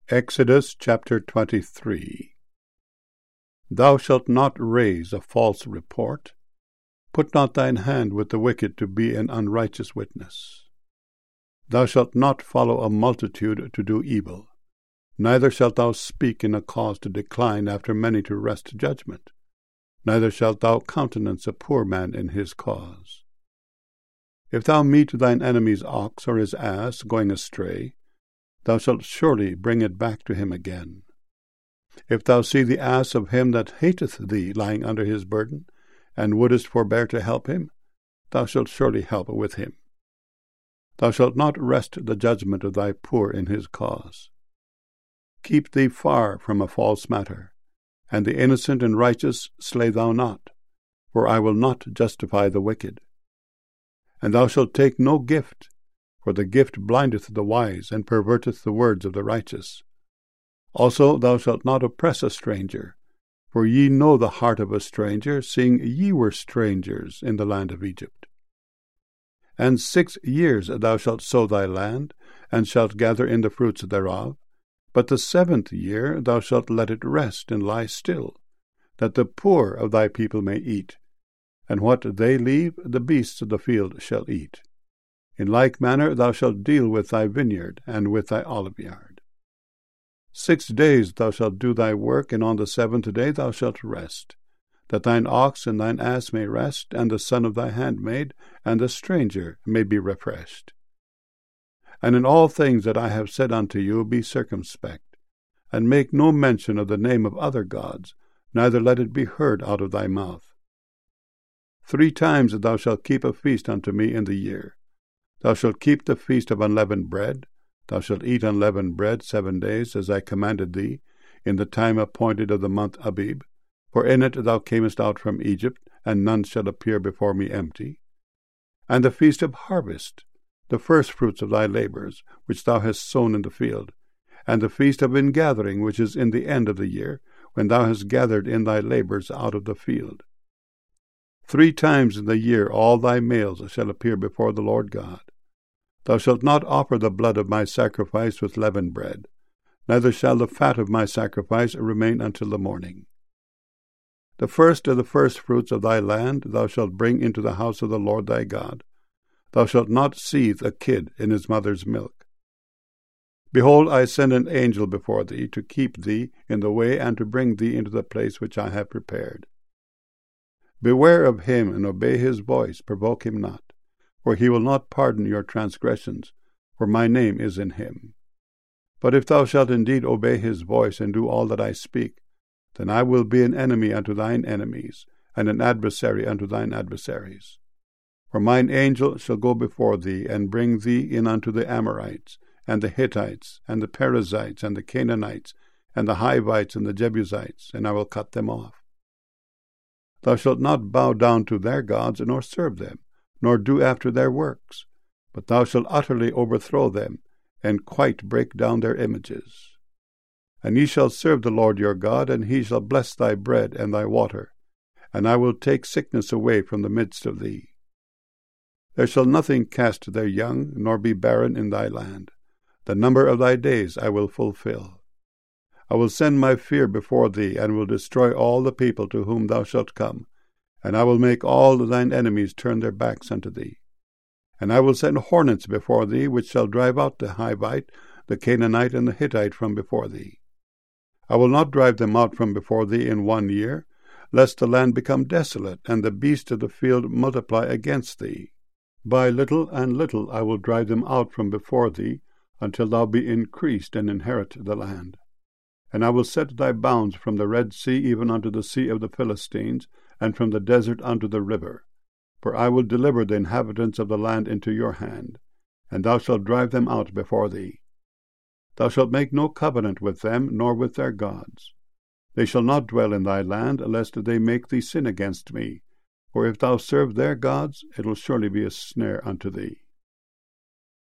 Exodus chapter 23. Thou shalt not raise a false report. Put not thine hand with the wicked to be an unrighteous witness. Thou shalt not follow a multitude to do evil, neither shalt thou speak in a cause to decline after many to wrest judgment, neither shalt thou countenance a poor man in his cause. If thou meet thine enemy's ox or his ass going astray, thou shalt surely bring it back to him again. If thou see the ass of him that hateth thee lying under his burden, and wouldest forbear to help him, thou shalt surely help with him. Thou shalt not wrest the judgment of thy poor in his cause. Keep thee far from a false matter, and the innocent and righteous slay thou not, for I will not justify the wicked. And thou shalt take no gift, for the gift blindeth the wise, and perverteth the words of the righteous. Also thou shalt not oppress a stranger, for ye know the heart of a stranger, seeing ye were strangers in the land of Egypt. And 6 years thou shalt sow thy land, and shalt gather in the fruits thereof. But the 7th year thou shalt let it rest and lie still, that the poor of thy people may eat, and what they leave the beasts of the field shall eat. In like manner thou shalt deal with thy vineyard and with thy oliveyard. 6 days thou shalt do thy work, and on the 7th day thou shalt rest, that thine ox and thine ass may rest, and the son of thy handmaid, and the stranger may be refreshed. And in all things that I have said unto you be circumspect, and make no mention of the name of other gods, neither let it be heard out of thy mouth. 3 times thou shalt keep a feast unto me in the year. Thou shalt keep the feast of unleavened bread. Thou shalt eat unleavened bread 7 days, as I commanded thee, in the time appointed of the month Abib. For in it thou camest out from Egypt, and none shall appear before me empty. And the feast of harvest, the firstfruits of thy labors, which thou hast sown in the field, and the feast of ingathering, which is in the end of the year, when thou hast gathered in thy labors out of the field. 3 times in the year all thy males shall appear before the Lord God. Thou shalt not offer the blood of my sacrifice with leavened bread, neither shall the fat of my sacrifice remain until the morning. The first of the firstfruits of thy land thou shalt bring into the house of the Lord thy God. Thou shalt not seethe a kid in his mother's milk. Behold, I send an angel before thee to keep thee in the way, and to bring thee into the place which I have prepared. Beware of him, and obey his voice, provoke him not, for he will not pardon your transgressions, for my name is in him. But if thou shalt indeed obey his voice, and do all that I speak, then I will be an enemy unto thine enemies, and an adversary unto thine adversaries. For mine angel shall go before thee, and bring thee in unto the Amorites, and the Hittites, and the Perizzites, and the Canaanites, and the Hivites, and the Jebusites, and I will cut them off. Thou shalt not bow down to their gods, nor serve them, nor do after their works, but thou shalt utterly overthrow them, and quite break down their images. And ye shall serve the Lord your God, and he shall bless thy bread and thy water, and I will take sickness away from the midst of thee. There shall nothing cast their young, nor be barren in thy land. The number of thy days I will fulfill. I will send my fear before thee, and will destroy all the people to whom thou shalt come, and I will make all thine enemies turn their backs unto thee. And I will send hornets before thee, which shall drive out the Hivite, the Canaanite, and the Hittite from before thee. I will not drive them out from before thee in 1 year, lest the land become desolate, and the beasts of the field multiply against thee. By little and little I will drive them out from before thee, until thou be increased and inherit the land. And I will set thy bounds from the Red Sea even unto the sea of the Philistines, and from the desert unto the river. For I will deliver the inhabitants of the land into your hand, and thou shalt drive them out before thee. Thou shalt make no covenant with them, nor with their gods. They shall not dwell in thy land, lest they make thee sin against me. For if thou serve their gods, it will surely be a snare unto thee.